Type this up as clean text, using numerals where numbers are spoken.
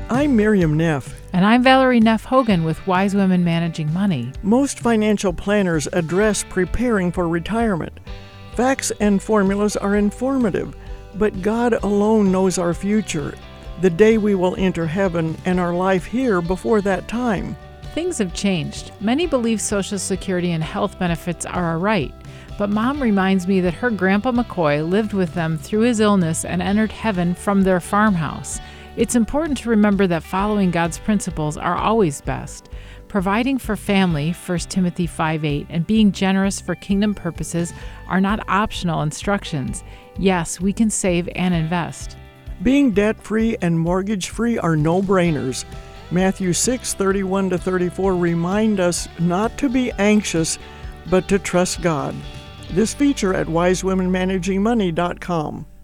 I'm Miriam Neff. And I'm Valerie Neff Hogan with Wise Women Managing Money. Most financial planners address preparing for retirement. Facts and formulas are informative, but God alone knows our future, the day we will enter heaven, and our life here before that time. Things have changed. Many believe Social Security and health benefits are a right, but Mom reminds me that her Grandpa McCoy lived with them through his illness and entered heaven from their farmhouse. It's important to remember that following God's principles are always best. Providing for family, 1 Timothy 5:8, and being generous for kingdom purposes are not optional instructions. Yes, we can save and invest. Being debt-free and mortgage-free are no-brainers. Matthew 6:31-34 remind us not to be anxious, but to trust God. This feature at wisewomenmanagingmoney.com.